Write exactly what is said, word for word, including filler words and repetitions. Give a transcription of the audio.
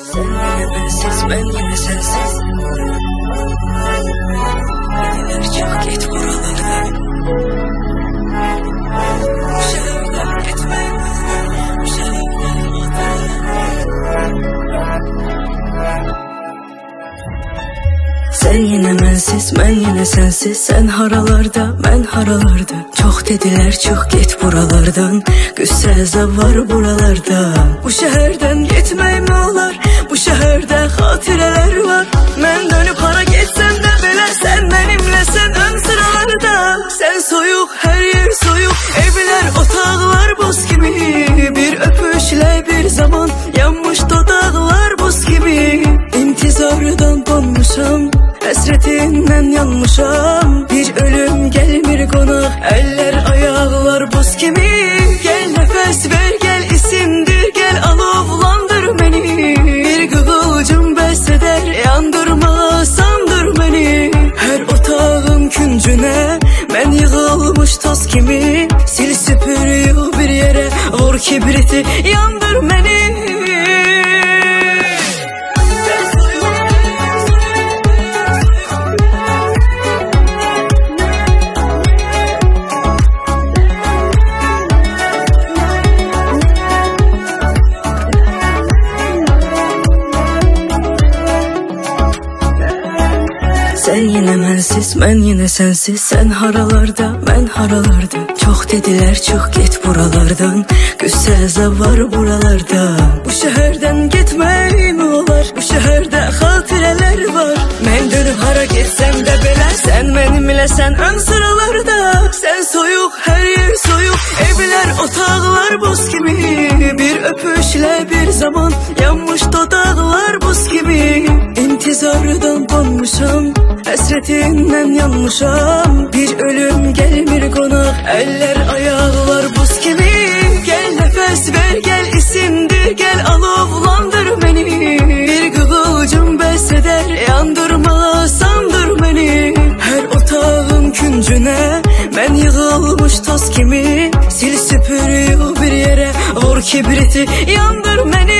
Sen yine bensiz, ben yine sensiz. Dediler çık git buralardan. Bu şehirden gitme, bu şehirden gitme. Sen yine bensiz, ben yine sensiz. Sen haralarda, ben haralarda. Çok dediler çık git buralardan. Güsse azab var buralarda. Bu şehirden gitmeyim olar. Bu şehirde hatireler var. Ben dönüp hara gitsem de bile sen benimle, sen ön sıralarda. Sen soyuk, her yer soyuk. Evler, otağlar buz gibi. Bir öpüşle bir zaman yanmış dudaklar buz gibi. İntizardan donmuşam, hasretinden yanmışam. Bir ölüm gelmir konak, eller ayaklar buz gibi. Gel nefes ver, gel isimdir, gel alovlandır beni. Bir kıvılcım beseder, yandırma sandır beni. Her otağın küncüne ben yığılmış toz kimi. Sil süpürüyor bir yere, vur kibriti, yandır beni. Sen yine bensiz, ben yine sensiz. Sen haralarda, ben haralarda. Çok dediler çık git buralardan. Güsse azab var buralarda. Bu şehirden gitmeyim olar. Bu şehirde hatireler var. Ben dönüp hara gitsem de bile sen benimle, sen ön sıralarda. Sen soyuk, her yer soyuk. Evler, otağlar buz gibi. Bir öpüşle bir zaman yanmış dudaklar buz gibi. İntizardan donmuşam, hasretinden yanmışam. Bir ölüm gelmir konak, eller ayaklar buz gibi. Gel nefes ver, gel isimdir, gel alovlandır beni. Bir kıvılcım beseder, yandırma sandır beni. Her otağın küncüne ben yığılmış toz kimi. Sil süpürüyor bir yere, vur kibriti, yandır beni.